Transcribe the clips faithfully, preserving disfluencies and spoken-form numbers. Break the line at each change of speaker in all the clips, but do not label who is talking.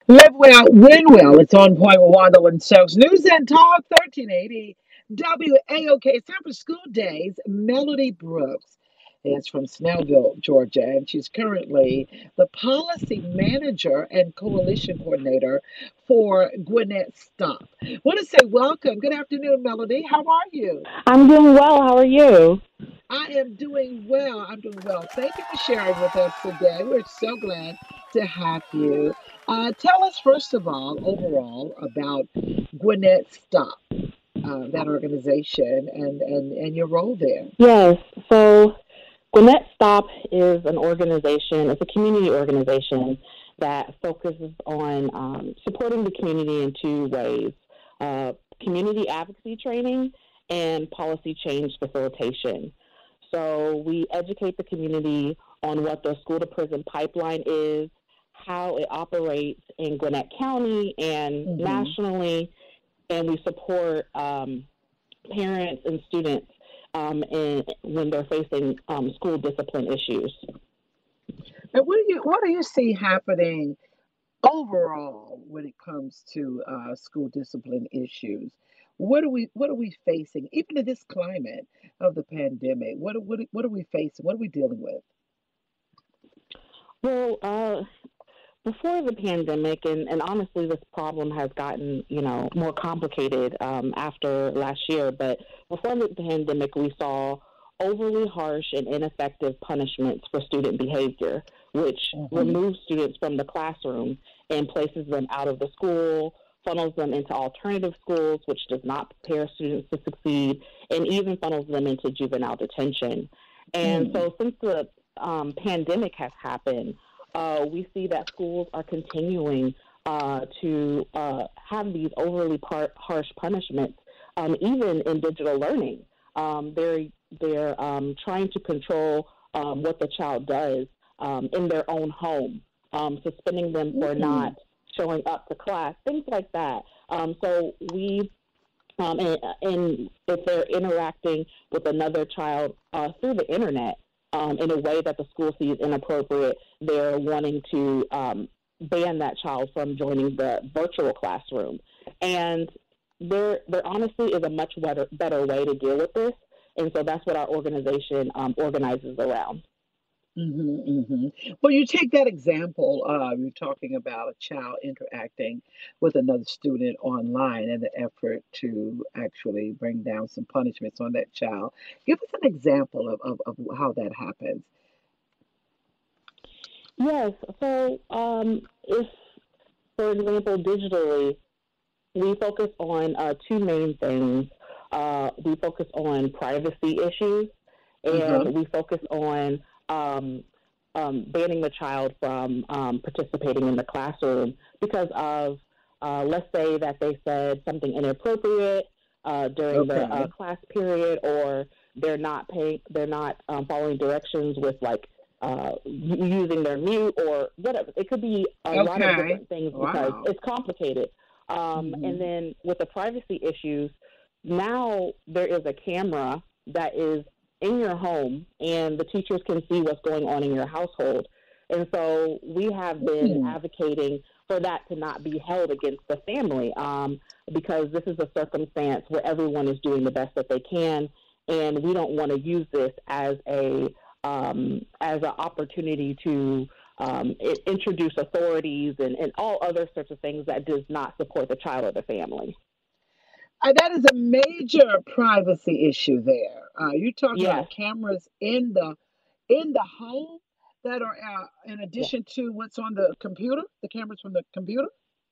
Live well, win well. It's on point with Wanda Stokes. News and Talk, thirteen eighty W A O K. It's time for school days. Melody Brooks is from Snellville, Georgia, and she's currently the policy manager and coalition coordinator for Gwinnett Stop. Want to say welcome. Good afternoon, Melody. How are you?
I'm doing well. How are you?
I am doing well. I'm doing well. Thank you for sharing with us today. We're so glad to have you. Uh, tell us, first of all, overall, about Gwinnett Stop, uh, that organization, and, and, and your role there.
Yes. So Gwinnett Stop is an organization, it's a community organization that focuses on um, supporting the community in two ways, uh, community advocacy training and policy change facilitation. So we educate the community on what the school to prison pipeline is, how it operates in Gwinnett County and
Hmm.
nationally, and we support um, parents and students um, in, when they're facing um, school discipline issues.
And what do you what do you see happening overall when it comes to uh, school discipline issues? What are we what are we facing, even in this climate of the pandemic? What are- what are- what are we facing? What are we dealing with?
Well, uh, before the pandemic, and, and honestly, this problem has gotten you know more complicated um, after last year. But before the pandemic, we saw overly harsh and ineffective punishments for student behavior, which
Hmm.
removes students from the classroom and places them out of the school, funnels them into alternative schools, which does not prepare students to succeed, and even funnels them into juvenile detention. And
Mm.
so, since the um, pandemic has happened, uh, we see that schools are continuing uh, to uh, have these overly par- harsh punishments, um, even in digital learning. Um, they're they're um, trying to control um, what the child does um, in their own home, um, suspending them for
Mm.
not showing up to class, things like that. Um, so we um, and, and if they're interacting with another child uh, through the internet um, in a way that the school sees inappropriate, they're wanting to um, ban that child from joining the virtual classroom. And there, there honestly is a much better, better way to deal with this. And so that's what our organization um, organizes around.
Mhm, mhm. Well, you take that example, uh, you're talking about a child interacting with another student online and the effort to actually bring down some punishments on that child. Give us an example of, of, of how that happens.
Yes. So um, if, for example, digitally, we focus on uh, two main things. Uh, we focus on privacy issues,
Uh-huh.
and we focus on um, um, banning the child from um, participating in the classroom because of, uh, let's say that they said something inappropriate uh, during the uh,
Okay.
class period, or they're not paying, they're not um, following directions with like uh, using their mute or whatever. It could be a lot of
Okay.
different things because
Wow.
it's complicated. Um, and
Hmm.
then with the privacy issues, now there is a camera that is in your home, and the teachers can see what's going on in your household. And so we have been
Mm.
advocating for that to not be held against the family um, because this is a circumstance where everyone is doing the best that they can, and we don't want to use this as a um, as an opportunity to um, i- introduce authorities and, and all other sorts of things that does not support the child or the family.
Uh, that is a major privacy issue there. Uh, you're talking about the
Yes,
cameras in the in the home that are uh, in
yes,
addition to what's on the computer, the cameras from the computer.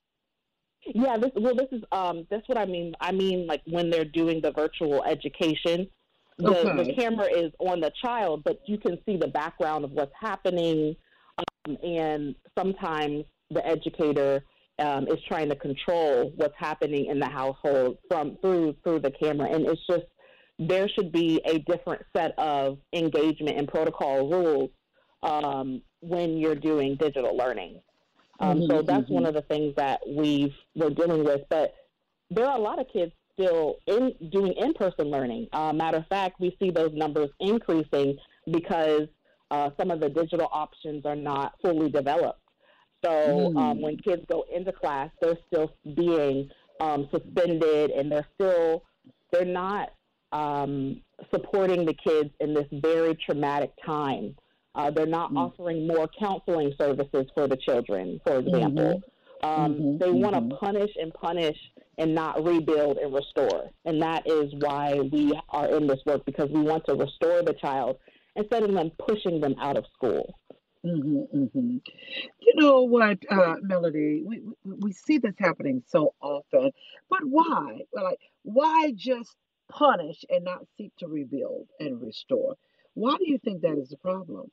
yeah. This well, this is um, that's what I mean. I mean, like when they're doing the virtual education, the the
Okay.
camera is on the child, but you can see the background of what's happening, um, and sometimes the educator um, is trying to control what's happening in the household from through through the camera, and it's just there should be a different set of engagement and protocol rules um, when you're doing digital learning. Um,
Hmm.
so that's one
Hmm.
of the things that we've we're dealing with. But there are a lot of kids still in doing in-person learning. Uh, matter of fact, we see those numbers increasing because uh, some of the digital options are not fully developed. So um, when
Mm.
kids go into class, they're still being um, suspended, and they're still they're not um, supporting the kids in this very traumatic time. Uh, they're not
Mm.
offering more counseling services for the children, for example.
Mhm.
Um,
Mhm.
they want to
Mhm.
punish and punish and not rebuild and restore. And that is why we are in this work, because we want to restore the child instead of them pushing them out of school.
Mhm. Mhm. You know what, uh, Melody? We, we we see this happening so often, but why? Well, like, why just punish and not seek to rebuild and restore? Why do you think that is the problem?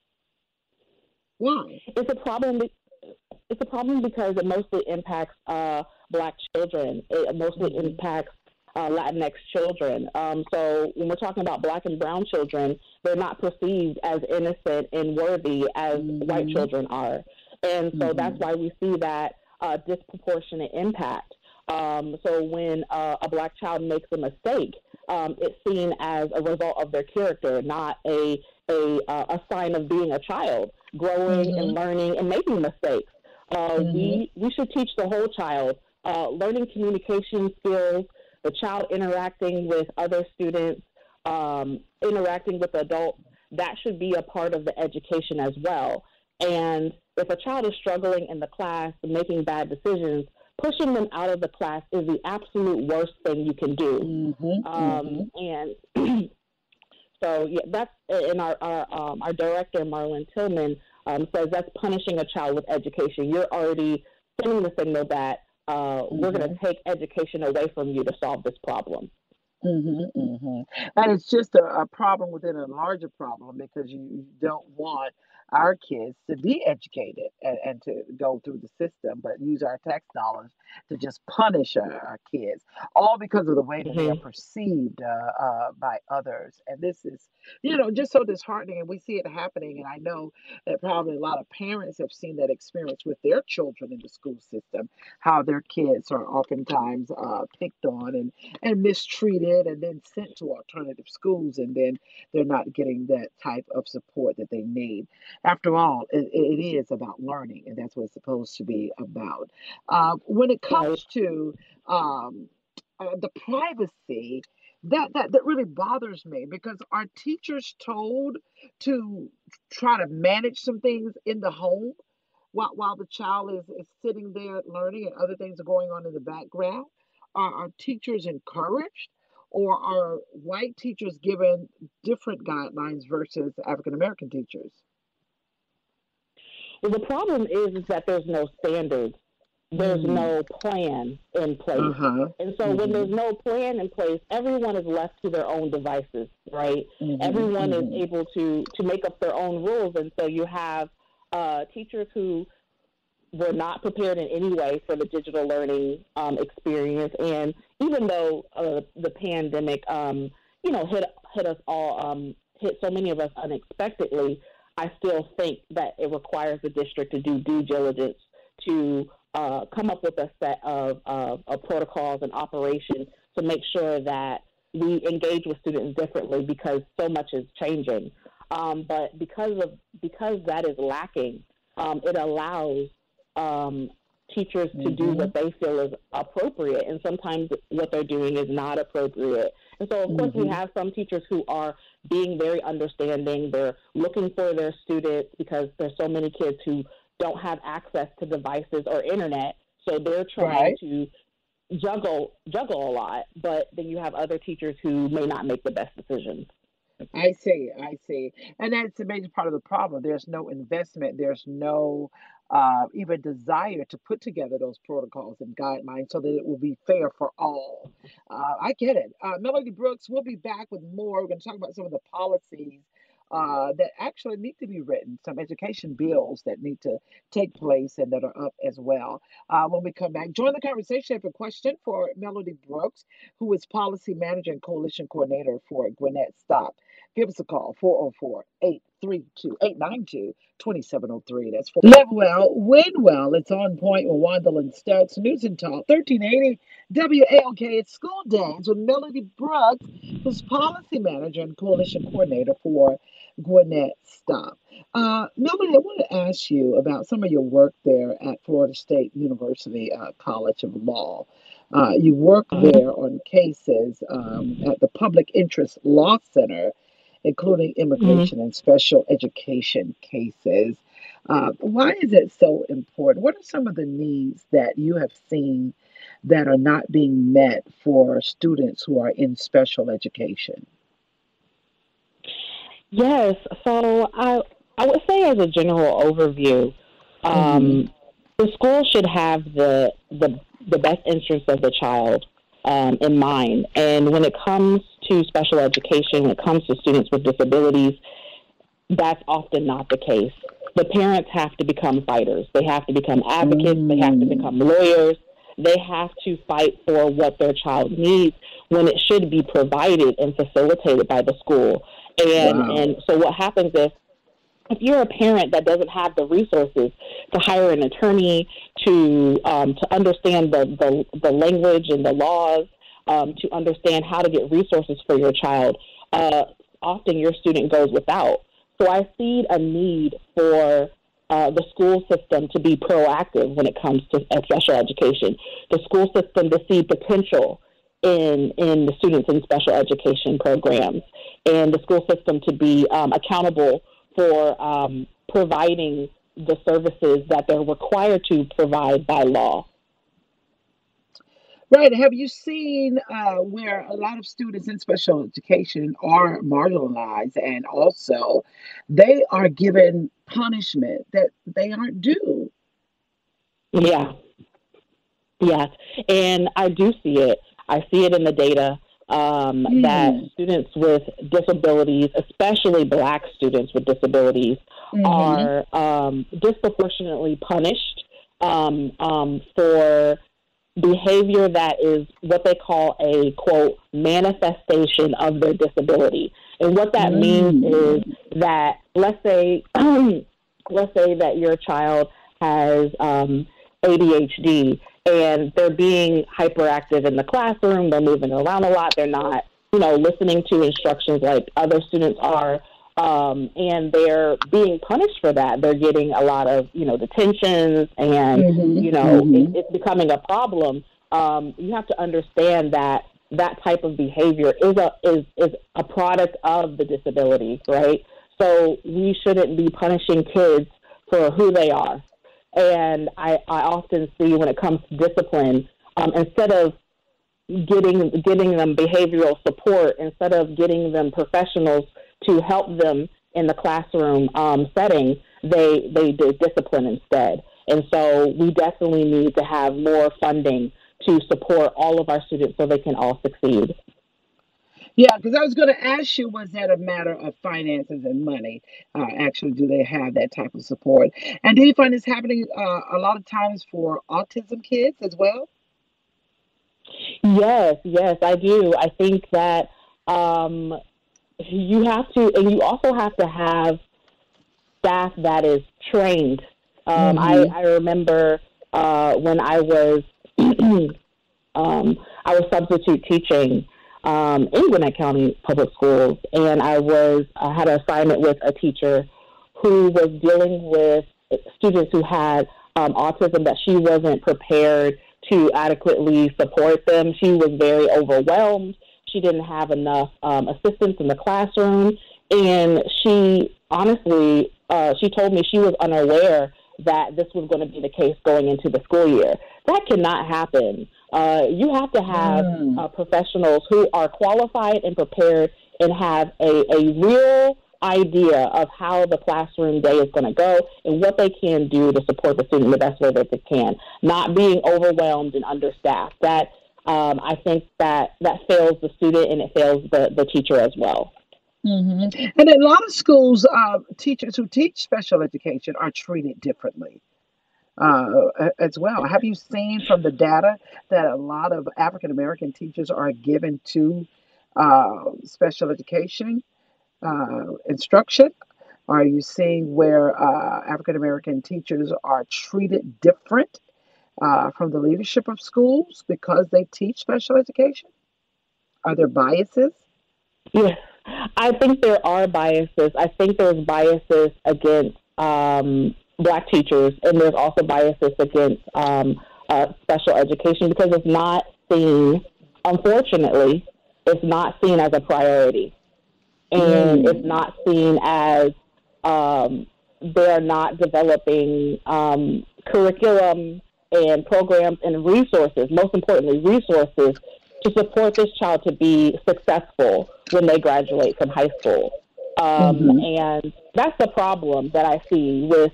Why?
It's a problem. It's a problem because it mostly impacts uh, black children. It mostly
Mhm.
impacts uh, Latinx children. Um, so when we're talking about black and brown children, they're not perceived as innocent and worthy as white
Mhm.
children are. And so that's
Mhm.
why we see that uh, disproportionate impact. Um, so when uh, a black child makes a mistake, um, it's seen as a result of their character, not a a, uh, a sign of being a child, growing and
Mhm.
learning and making mistakes. Uh,
Mhm.
we we should teach the whole child uh, learning communication skills, the child interacting with other students, um, interacting with adults. That should be a part of the education as well. And if a child is struggling in the class, making bad decisions, pushing them out of the class is the absolute worst thing you can do.
Mhm.
Um,
Mhm.
and so yeah, that's and our our um, our director Marlon Tillman um, says that's punishing a child with education. You're already sending the signal that uh, we're going to
Mhm.
take education away from you to solve this problem.
Mhm, mhm. And it's just a, a problem within a larger problem because you, you don't want our kids to be educated and, and to go through the system, but use our tax dollars to just punish our, our kids, all because of the way that they are
Mm-hmm.
perceived uh, uh, by others. And this is, you know, just so disheartening. And we see it happening. And I know that probably a lot of parents have seen that experience with their children in the school system, how their kids are oftentimes uh, picked on and and mistreated and then sent to alternative schools and then they're not getting that type of support that they need. After all, it, it is about learning and that's what it's supposed to be about. Uh, when it
Right.
comes to um, uh, the privacy, that, that that really bothers me because are teachers told to try to manage some things in the home while, while the child is, is sitting there learning and other things are going on in the background? Are, are teachers encouraged or are white teachers given different guidelines versus African American teachers?
Well, the problem is, is that there's no standards, there's
Mm.
no plan in place.
Uh-huh.
And so when there's
Mm-hmm.
no plan in place, everyone is left to their own devices, right?
Mm-hmm.
Everyone is
Mm-hmm.
able to to make up their own rules, and so you have uh, teachers who were not prepared in any way for the digital learning um, experience. And even though uh, the pandemic, um, you know, hit hit us all, um, hit so many of us unexpectedly, I still think that it requires the district to do due diligence to uh, come up with a set of, of, of protocols and operations to make sure that we engage with students differently because so much is changing. Um, but because of because that is lacking, um, it allows um, teachers to do
Mm-hmm.
what they feel is appropriate, and sometimes what they're doing is not appropriate. And so, of course, we
Mm-hmm.
have some teachers who are being very understanding. They're looking for their students because there's so many kids who don't have access to devices or internet, so they're trying
Right.
to juggle juggle a lot. But then you have other teachers who may not make the best decisions.
I see, I see. And that's a major part of the problem. There's no investment, there's no uh, even desire to put together those protocols and guidelines so that it will be fair for all. Uh, I get it. Uh, Melody Brooks, we'll be back with more. We're going to talk about some of the policies uh, that actually need to be written, some education bills that need to take place and that are up as well. Uh, when we come back, join the conversation. If a question for Melody Brooks, who is policy manager and coalition coordinator for Gwinnett Stop. Give us a call, four oh four, eight three two, eight nine two, two seven oh three. That's for Live Well, Win Well. It's on point with Wandel Stokes. News and Talk, thirteen eighty W A L K. It's school days with Melody Brooks, who's policy manager and coalition coordinator for Gwinnett Stop. Uh, Melanie, I want to ask you about some of your work there at Florida State University uh, College of Law. Uh, you work there on cases um, at the Public Interest Law Center, including
Mhm.
immigration and special education cases. Uh, why is it so important? What are some of the needs that you have seen that are not being met for students who are in special education?
Yes. So I I would say as a general overview,
Hmm.
um, the school should have the the the best interest of the child um, in mind. And when it comes to special education, when it comes to students with disabilities, that's often not the case. The parents have to become fighters. They have to become advocates. They have to
Mm.
become lawyers. They have to fight for what their child needs when it should be provided and facilitated by the school. And
Wow.
and so what happens is if you're a parent that doesn't have the resources to hire an attorney to um, to understand the, the the language and the laws, um, to understand how to get resources for your child, uh, often your student goes without. So I see a need for uh, the school system to be proactive when it comes to special education. The school system to see potential in in the students in special education programs, and the school system to be um, accountable for um, providing the services that they're required to provide by law.
Right. Have you seen uh, where a lot of students in special education are marginalized and also they are given punishment that they aren't due?
Yeah, yes, and I do see it. I see it in the data um, that
Mm.
students with disabilities, especially Black students with disabilities,
Mm-hmm.
are um, disproportionately punished um, um, for behavior that is what they call a quote manifestation of their disability. And what that means is
Mm.
that let's say let's say that your child has um, A D H D and they're being hyperactive in the classroom, they're moving around a lot, they're not, you know, listening to instructions like other students are. Um, and they're being punished for that. They're getting a lot of, you know, detentions, and
Mm-hmm.
you know, it,
Mm-hmm.
it's becoming a problem. Um, you have to understand that that type of behavior is a is is a product of the disability, right? So we shouldn't be punishing kids for who they are. And I, I often see when it comes to discipline, um, instead of getting getting them behavioral support, instead of getting them professionals to help them in the classroom um, setting, they they do discipline instead. And so we definitely need to have more funding to support all of our students so they can all succeed.
Yeah, because I was going to ask you, was that a matter of finances and money? Uh, actually, do they have that type of support? And do you find this happening uh, a lot of times for autism kids as well?
Yes, yes, I do. I think that um, you have to, and you also have to have staff that is trained. Um, I,
Mm-hmm.
I remember uh, when I was um, I was substitute teaching um, in Gwinnett County Public Schools, and I was I had an assignment with a teacher who was dealing with students who had um, autism that she wasn't prepared to adequately support them. She was very overwhelmed. She didn't have enough um, assistance in the classroom, and she honestly uh, she told me she was unaware that this was going to be the case going into the school year. That cannot happen. Uh, you have to have
Mm.
uh, professionals who are qualified and prepared and have a, a real idea of how the classroom day is going to go and what they can do to support the student in the best way that they can, not being overwhelmed and understaffed. That um, I think that that fails the student and it fails the, the teacher as well.
Hmm. And in a lot of schools, uh, teachers who teach special education are treated differently uh, a- as well. Have you seen from the data that a lot of African American teachers are given to uh, special education uh, instruction? Are you seeing where uh, African American teachers are treated different uh, from the leadership of schools because they teach special education? Are there biases?
Yes. I think there are biases. I think there's biases against um, Black teachers, and there's also biases against um, uh, special education because it's not seen, unfortunately, it's not seen as a priority. And mm. it's not seen as um, they're not developing um, curriculum and programs and resources, most importantly, resources to support this child to be successful when they graduate from high school. Um, mm-hmm. And that's the problem that I see with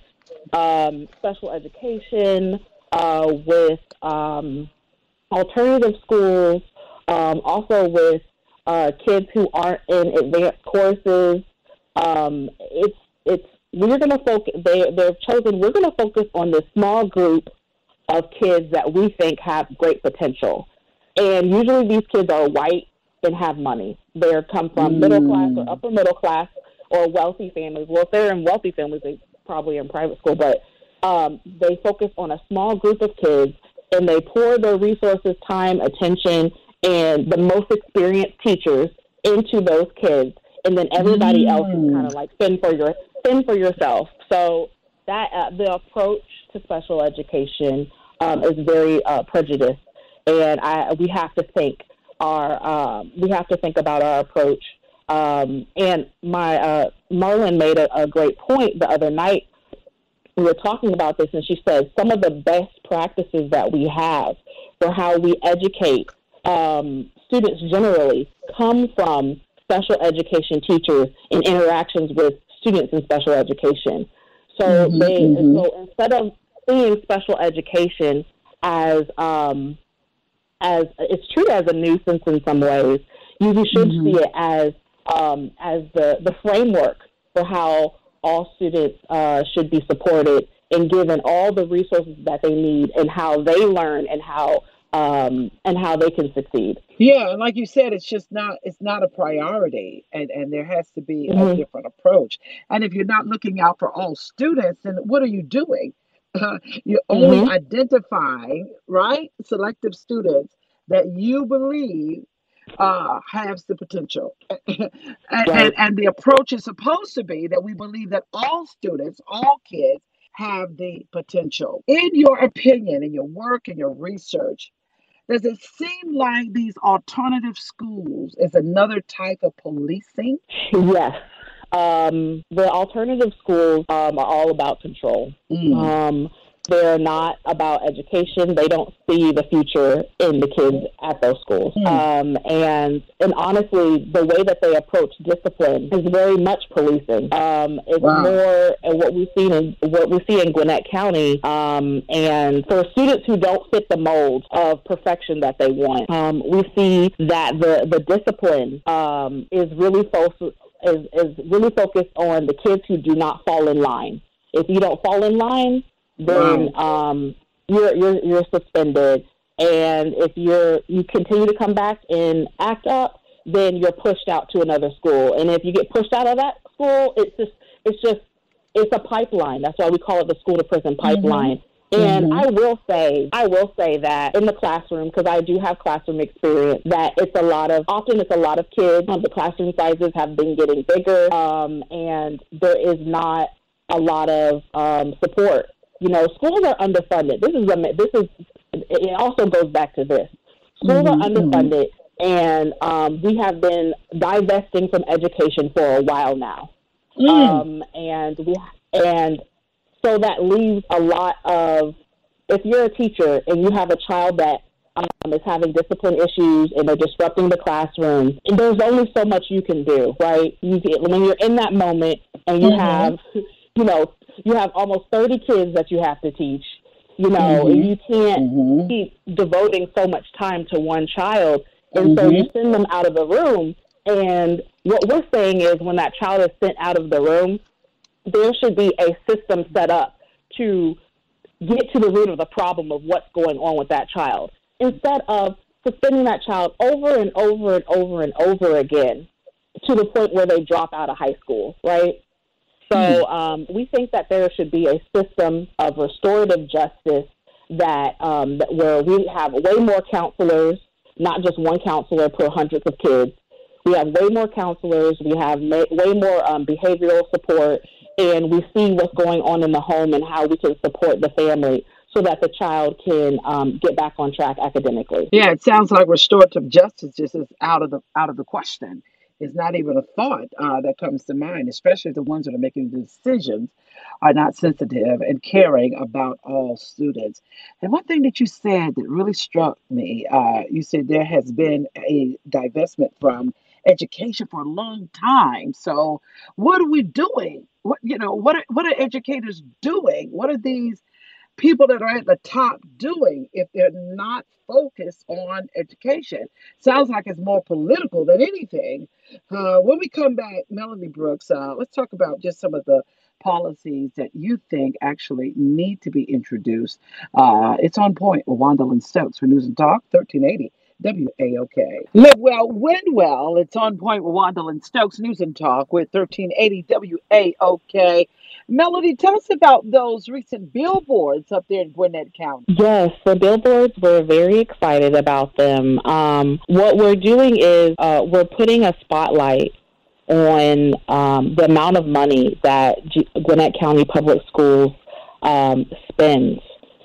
um, special education, uh, with um, alternative schools, um, also with uh, kids who aren't in advanced courses. Um, it's it's we're going to focus. They they've chosen. We're going to focus on this small group of kids that we think have great potential. And usually these kids are white and have money. They come from mm. middle class or upper middle class or wealthy families. Well, if they're in wealthy families, they probably are in private school, but um, they focus on a small group of kids and they pour their resources, time, attention, and the most experienced teachers into those kids. And then everybody mm. else is kind of like fend for your fend for yourself. So that uh, the approach to special education um, is very uh, prejudiced. And I, we have to think our, um, we have to think about our approach. Um, and my uh, Marlon made a, a great point the other night. We were talking about this, and she said some of the best practices that we have for how we educate um, students generally come from special education teachers and interactions with students in special education. So mm-hmm, they, mm-hmm. so instead of seeing special education as um, as it's treated as a nuisance in some ways, you, you should mm-hmm. see it as um, as the, the framework for how all students uh, should be supported and given all the resources that they need and how they learn and how um, and how they can succeed.
Yeah, and like you said, it's just not it's not a priority, and, and there has to be
mm-hmm.
a different approach. And if you're not looking out for all students, then what are you doing? Uh, you're only
mm-hmm.
identifying, right, selective students that you believe uh, has the potential. and,
right.
and, and the approach is supposed to be that we believe that all students, all kids have the potential. In your opinion, in your work, in your research, does it seem like these alternative schools is another type of policing?
Yes. Um, the alternative schools um, are all about control. Mm. Um, they're not about education. They don't see the future in the kids at those schools. Mm. Um, and and honestly, the way that they approach discipline is very much policing. Um, it's wow. more and what we've seen in what we see in Gwinnett County. Um, and for students who don't fit the mold of perfection that they want, um, we see that the the discipline um, is really focused. Is, is really focused on the kids who do not fall in line. If you don't fall in line, then wow. um, you're, you're you're suspended. And if you're you continue to come back and act up, then you're pushed out to another school. And if you get pushed out of that school, it's just it's just it's a pipeline. That's why we call it the school to prison pipeline. Mm-hmm. And mm-hmm. I will say, I will say that in the classroom, because I do have classroom experience, that it's a lot of, often it's a lot of kids. Um, the classroom sizes have been getting bigger, um, and there is not a lot of um, support. You know, schools are underfunded. This is a, this is, it also goes back to this. Schools mm-hmm. are underfunded, and um, we have been divesting from education for a while now. Mm. Um, and we, and So that leaves a lot of, if you're a teacher and you have a child that um, is having discipline issues and they're disrupting the classroom, and there's only so much you can do, right? You get, when you're in that moment and you mm-hmm. have, you know, you have almost thirty kids that you have to teach, you know, mm-hmm. and you can't mm-hmm. keep devoting so much time to one child. And mm-hmm. so you send them out of the room. And what we're saying is when that child is sent out of the room, there should be a system set up to get to the root of the problem of what's going on with that child, instead of suspending that child over and over and over and over again to the point where they drop out of high school, right? So um, we think that there should be a system of restorative justice that, um, that where we have way more counselors, not just one counselor per hundreds of kids. We have way more counselors. We have ma- way more um, behavioral support, and we see what's going on in the home and how we can support the family so that the child can um, get back on track academically.
Yeah, it sounds like restorative justice just is out of the out of the question. It's not even a thought uh, that comes to mind, especially the ones that are making the decisions are not sensitive and caring about all students. And one thing that you said that really struck me, uh, you said there has been a divestment from education for a long time. So, what are we doing? What you know? What are, what are educators doing? What are these people that are at the top doing if they're not focused on education? Sounds like it's more political than anything. Uh, when we come back, Melanie Brooks, uh, let's talk about just some of the policies that you think actually need to be introduced. Uh, it's on point with Wandalyn Stokes for News and Talk, thirteen eighty W A O K. Live well, win well. It's on point with Wandalyn Stokes, News and Talk with thirteen eighty W A O K. Melody, tell us about those recent billboards up there in Gwinnett County.
Yes, the billboards, we're very excited about them. Um, what we're doing is uh, we're putting a spotlight on um, the amount of money that G- Gwinnett County Public Schools um, spends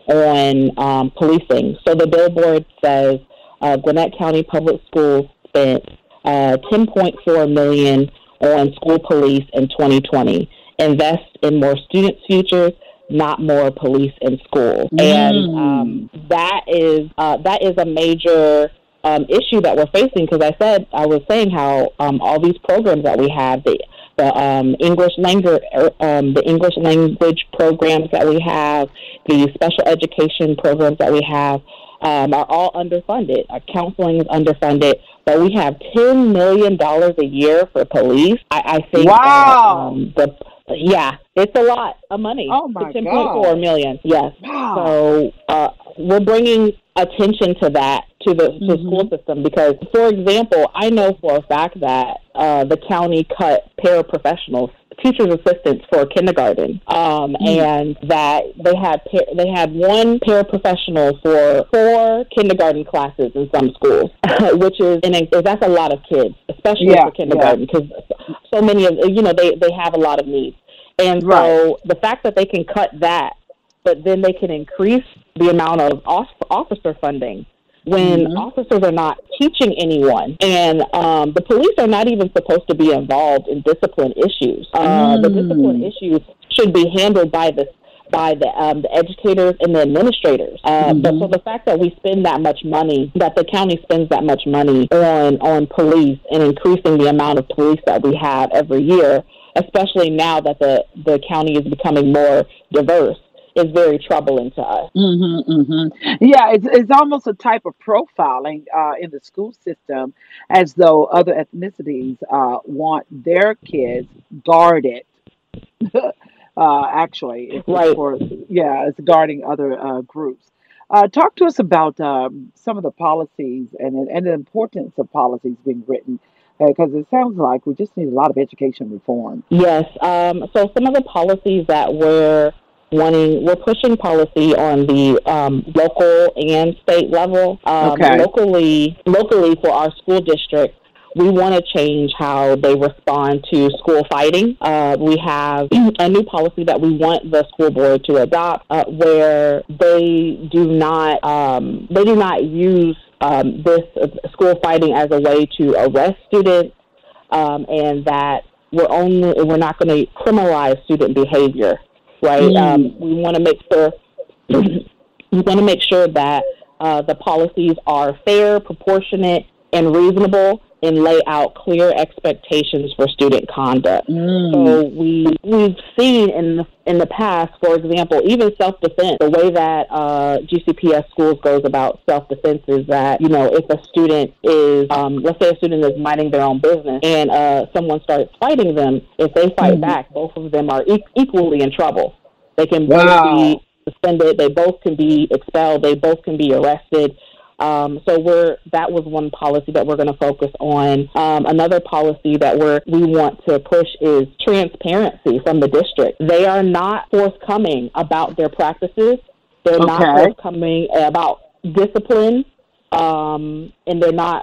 on um, policing. So the billboard says uh, Gwinnett County Public Schools spent uh, ten point four million dollars on school police in twenty twenty. Invest in more students' futures, not more police in schools. Mm. And um, that is uh, that is a major um, issue that we're facing, because I said I was saying how um, all these programs that we have, the the um, English language um, the English language programs that we have, the special education programs that we have, um, are all underfunded. Our counseling is underfunded, but we have ten million dollars a year for police. I, I think
wow.
that um, the Yeah, it's a lot of money.
Oh my
ten point four million. Yes.
Wow.
So uh, we're bringing attention to that to the to
Mhm.
school system, because, for example, I know for a fact that uh, the county cut paraprofessionals, teachers assistants for kindergarten, um,
Mm.
and that they had par- they had one paraprofessional for four kindergarten classes in some schools, which is and that's a lot of kids, especially
Yeah,
for kindergarten, because so many of you know they they have a lot of needs, and so
Right.
the fact that they can cut that, but then they can increase the amount of off- officer funding when
Mhm.
officers are not teaching anyone, and um, the police are not even supposed to be involved in discipline issues. Uh, The discipline
Mm.
issues should be handled by the by the um, the educators and the administrators. Uh, But so
Mhm.
the fact that we spend that much money, that the county spends that much money on on police and increasing the amount of police that we have every year, especially now that the the county is becoming more diverse, is very troubling to us.
Mhm. Mhm. Yeah, it's it's almost a type of profiling uh, in the school system, as though other ethnicities uh, want their kids guarded. uh, actually, it's, it's
Right.
for yeah, it's guarding other uh, groups. Uh, talk to us about um, some of the policies and and the importance of policies being written, because it sounds like we just need a lot of education reform.
Yes. Um, so some of the policies that we're wanting, we're pushing policy on the um, local and state level. Um,
Okay.
locally, locally for our school district, we want to change how they respond to school fighting. Uh, we have a new policy that we want the school board to adopt, uh, where they do not um, they do not use um, this uh, school fighting as a way to arrest students, um, and that we're only we're not going to criminalize student behavior, right? Um,
Mm.
we want to make sure we want to make sure that uh, the policies are fair, proportionate, and reasonable, and lay out clear expectations for student conduct.
Mm.
So we we've seen in the in the past, for example, even self defense. The way that uh, G C P S schools goes about self defense is that, you know, if a student is, um, let's say a student is minding their own business and uh, someone starts fighting them, if they fight
Mhm.
back, both of them are e- equally in trouble. They can both
Wow.
be suspended. They both can be expelled. They both can be arrested. Um, so we're that was one policy that we're going to focus on. Um, another policy that we're we want to push is transparency from the district. They are not forthcoming about their practices. They're not
Okay.
forthcoming about discipline, um, and they're not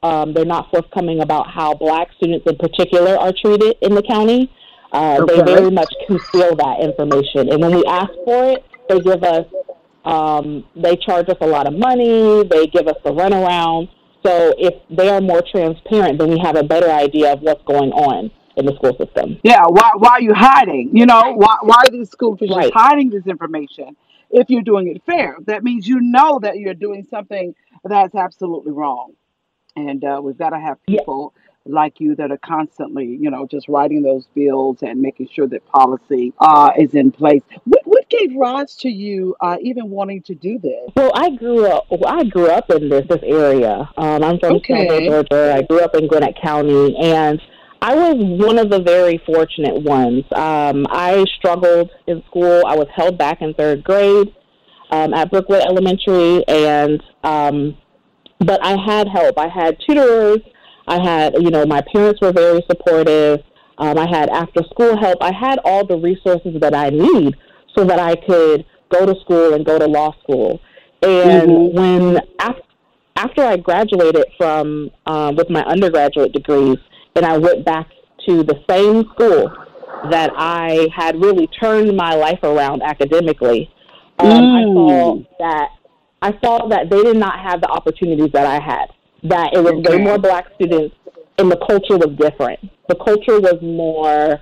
Um, they're not forthcoming about how Black students in particular are treated in the county. Uh, okay. They very much conceal that information. And when we ask for it, they give us, um, they charge us a lot of money. They give us the runaround. So if they are more transparent, then we have a better idea of what's going on in the school system.
Yeah, why, why are you hiding? You know, why, why are these school officials
right.
hiding this information if you're doing it fair? That means you know that you're doing something that's absolutely wrong. And uh, we've got to have people yeah. like you that are constantly, you know, just writing those bills and making sure that policy uh, is in place. What, what gave rise to you uh, even wanting to do this?
Well, I grew up. Well, I grew up in this this area. Um, I'm from okay. Georgia. I grew up in Gwinnett County, and I was one of the very fortunate ones. Um, I struggled in school. I was held back in third grade um, at Brookwood Elementary, and um, but I had help. I had tutors. I had, you know, my parents were very supportive. Um, I had after-school help. I had all the resources that I need so that I could go to school and go to law school. And mm-hmm. when af- after I graduated from um, with my undergraduate degrees, and I went back to the same school that I had really turned my life around academically, um, mm. I saw that I saw that they did not have the opportunities that I had. That it was okay. way more Black students, and the culture was different. The culture was more.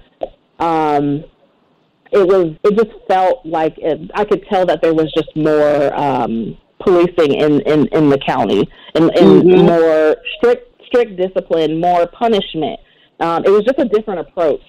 Um, it was. It just felt like it, I could tell that there was just more um, policing in, in, in the county, and, and mm-hmm. more strict strict discipline, more punishment. Um, it was just a different approach,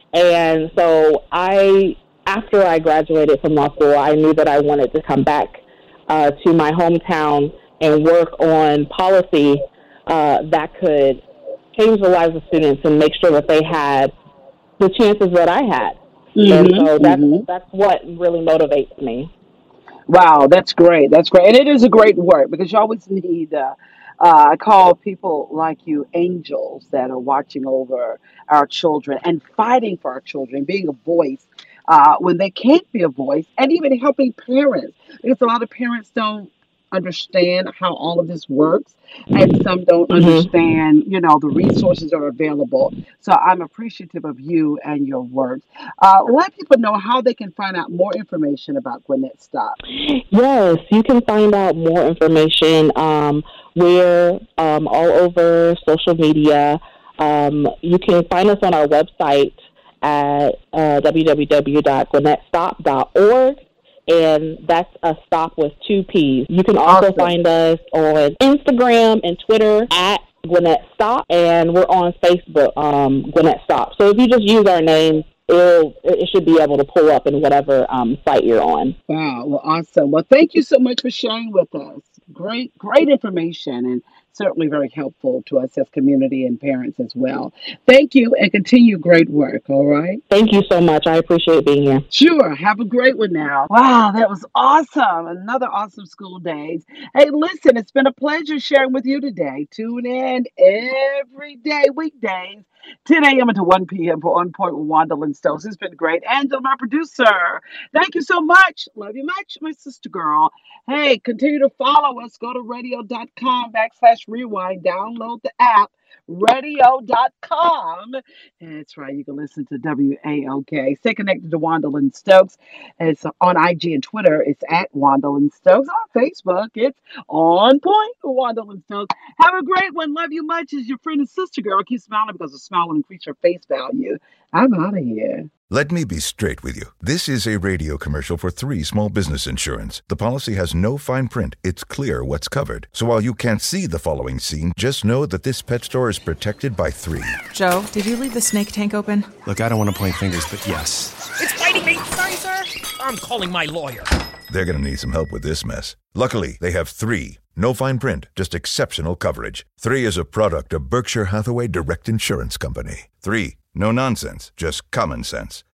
and so I, after I graduated from law school, I knew that I wanted to come back uh, to my hometown and work on policy uh, that could change the lives of students and make sure that they had the chances that I had. Mm-hmm, and so that's, mm-hmm. that's what really motivates me.
Wow, that's great. That's great. And it is a great work because you always need, uh, uh, I call people like you angels that are watching over our children and fighting for our children, being a voice uh, when they can't be a voice, and even helping parents, because a lot of parents don't understand how all of this works, and some don't mm-hmm. understand, you know, the resources are available. So I'm appreciative of you and your work. Uh, let people know how they can find out more information about Gwinnett Stop.
Yes, you can find out more information. Um, we're um, all over social media. Um, you can find us on our website at uh, w w w dot gwinnett stop dot org. And that's a stop with two P's. You can also awesome. find us on Instagram and Twitter at Gwinnett Stop, and we're on Facebook, um, Gwinnett Stop. So if you just use our name, it'll, it should be able to pull up in whatever um, site you're on.
Wow, well, awesome. Well, thank you so much for sharing with us. Great, great information, and certainly very helpful to us as community and parents as well. Thank you, and continue great work, all right?
Thank you so much. I appreciate being here.
Sure. Have a great one now. Wow, that was awesome. Another awesome school days. Hey, listen, it's been a pleasure sharing with you today. Tune in every day, weekdays, ten a.m. until one p.m. for On Point with Wandalyn Stokes. It's been great. Angela, my producer, thank you so much. Love you much, my sister girl. Hey, continue to follow us. Go to radio.com backslash rewind. Download the app, radio dot com. That's right. You can listen to W A O K. Stay connected to Wandalyn Stokes. It's on I G and Twitter. It's at Wandalyn Stokes. On Facebook, it's On Point with Wandalyn Stokes. Have a great one. Love you much. As your friend and sister girl. Keep smiling because a smile will increase your face value. I'm out of here.
Let me be straight with you. This is a radio commercial for Three Small Business Insurance. The policy has no fine print. It's clear what's covered. So while you can't see the following scene, just know that this pet store is protected by Three.
Joe, did you leave the snake tank open?
Look, I don't want to point fingers, but yes.
It's biting me! Sorry, sir. I'm calling my lawyer.
They're going to need some help with this mess. Luckily, they have Three. No fine print, just exceptional coverage. Three is a product of Berkshire Hathaway Direct Insurance Company. Three. No nonsense, just common sense.